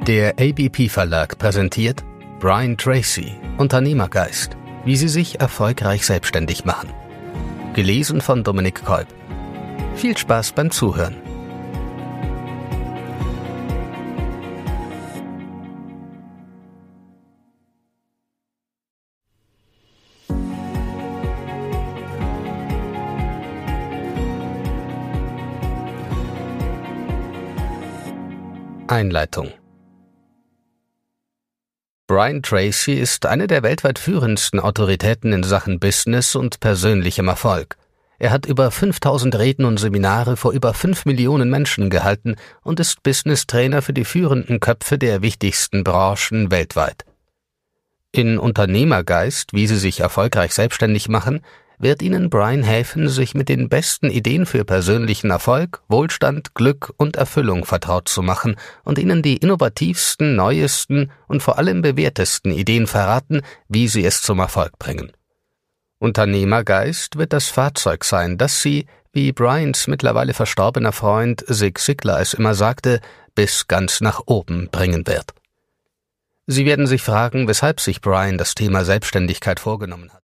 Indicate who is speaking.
Speaker 1: Der ABP Verlag präsentiert Brian Tracy, Unternehmergeist, wie Sie sich erfolgreich selbstständig machen. Gelesen von Dominik Kolb. Viel Spaß beim Zuhören. Einleitung. Brian Tracy ist eine der weltweit führendsten Autoritäten in Sachen Business und persönlichem Erfolg. Er hat über 5000 Reden und Seminare vor über 5 Millionen Menschen gehalten und ist Business-Trainer für die führenden Köpfe der wichtigsten Branchen weltweit. In Unternehmergeist, wie Sie sich erfolgreich selbstständig machen, wird Ihnen Brian helfen, sich mit den besten Ideen für persönlichen Erfolg, Wohlstand, Glück und Erfüllung vertraut zu machen und Ihnen die innovativsten, neuesten und vor allem bewährtesten Ideen verraten, wie Sie es zum Erfolg bringen. Unternehmergeist wird das Fahrzeug sein, das Sie, wie Brians mittlerweile verstorbener Freund Zig Ziglar es immer sagte, bis ganz nach oben bringen wird. Sie werden sich fragen, weshalb sich Brian das Thema Selbstständigkeit vorgenommen hat.